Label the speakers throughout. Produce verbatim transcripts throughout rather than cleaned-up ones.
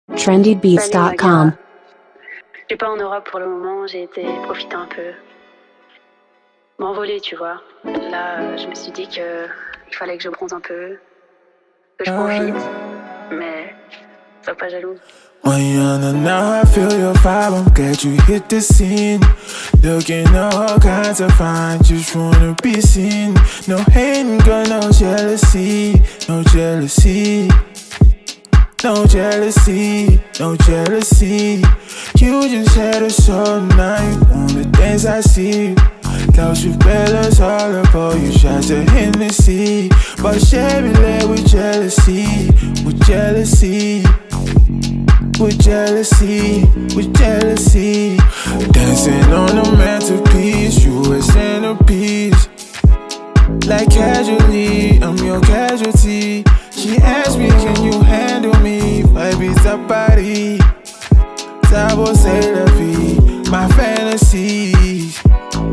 Speaker 1: trendy beats dot com.
Speaker 2: Je suis pas en Europe pour le moment, j'ai été profiter un peu. M'envoler, tu vois. Là, je me suis dit que il fallait que je bronze un peu, que je profite, mais sois pas jaloux.
Speaker 3: Mariana, now I feel your vibe, I'm glad you hit the scene. Looking at all kinds of fine, just wanna be seen. No hating, girl, no jealousy, no jealousy. No jealousy, no jealousy. You just had a soul, now you want the things I see. Klaus, you fellas all about you shots of Hennessy. But Chevy led with jealousy, with jealousy. With jealousy, with jealousy. Dancing on the mantelpiece, you a centerpiece. Like casually, I'm your casualty. She asked me, can you handle me? Baby, it's body. Ça vaut c'est la vie, my fantasies.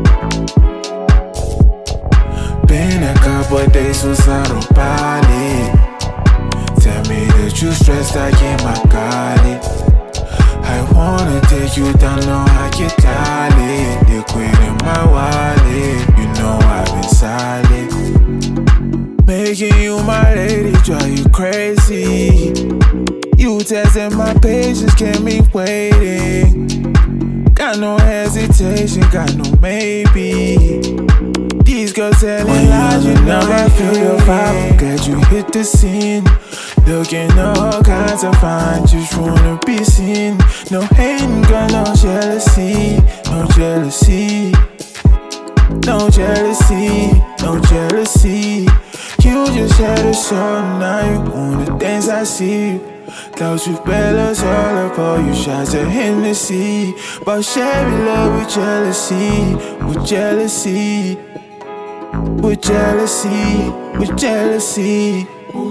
Speaker 3: Been a couple of days since I don't body. Tell me that you stressed, I get my golly. I wanna take you down, know I get jolly. The queen in my wallet, you know I've been solid. Making you my lady, drive you crazy. You testing my patience, kept me waiting. Got no hesitation, got no maybe. These girls telling lies, you know I feel your vibe, I'm glad you hit the scene. Looking at all kinds of fine, just wanna be seen. No hating, girl, no jealousy, no jealousy. No jealousy, no jealousy. You just had a show, now you want the things I see. Klaus, you fellas all about you shots of Hennessy. But Chevy love with jealousy, with jealousy. With jealousy, with jealousy.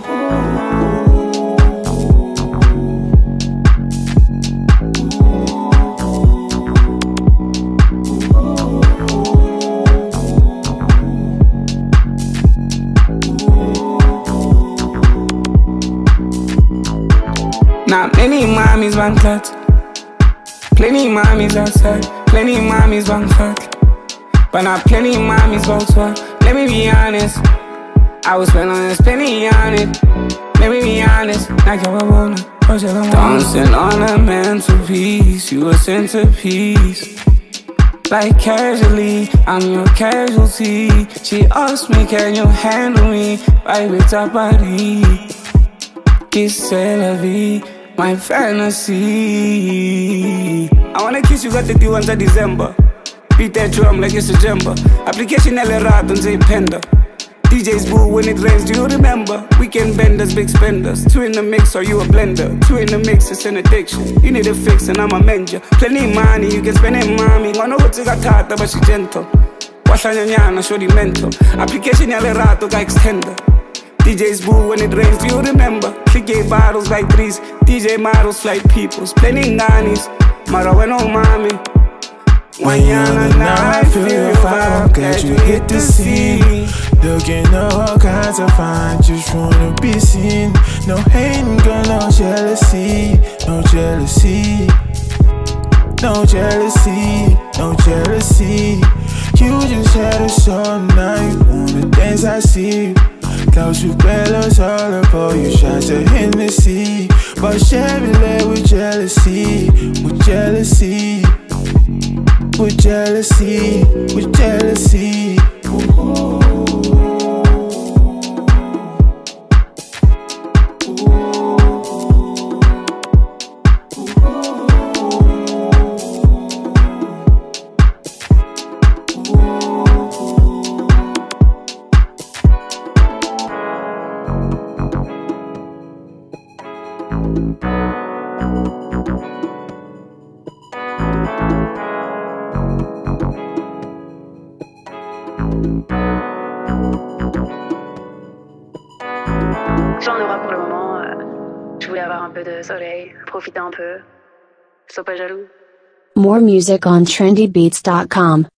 Speaker 4: Now many mommies want clout, plenty mommies outside, plenty mommies want clout, but not plenty mommies want swat. Let me be honest, I was spending on this penny on it. Let me be honest, like how I wanna, or shall I wanna. Dancing on a mantelpiece, you a centerpiece. Like casually, I'm your casualty. She asked me, can you handle me? Right with her body. Kiss c'est la vie, my fantasy. I wanna kiss you, got the D ones of December. Beat that drum like it's a jumper. Application Elerato and say Panda. D Js boo when it rains, do you remember? Weekend benders, big spenders. Two in the mix, or you a blender? Two in the mix, it's an addiction. You need a fix and I'm a mender. Plenty money, you can spend it, mommy. Wanna go to Gatata, but she gentle. Washa nyanyana, show the mental. Application Elerato, got extender. D Js boo when it rains, do you remember? Click gay bottles like threes. D J models like peoples. Plenty nannies, mara bueno mami.
Speaker 3: Mariana, now I feel your vibe, I'm glad you hit the scene. Looking at all kinds of fine, just wanna be seen. No hating, girl, no jealousy, no jealousy. No jealousy, no jealousy. You just had a show, now you want the things I see. Klaus, you fellas all about you shots of Hennessy. But Chevy led with jealousy, with jealousy. With jealousy, with jealousy.
Speaker 2: Je suis en Europe pour le moment, euh, je voulais avoir un peu de soleil, profiter un peu, sois pas jaloux.
Speaker 1: More music on trendy beats dot com.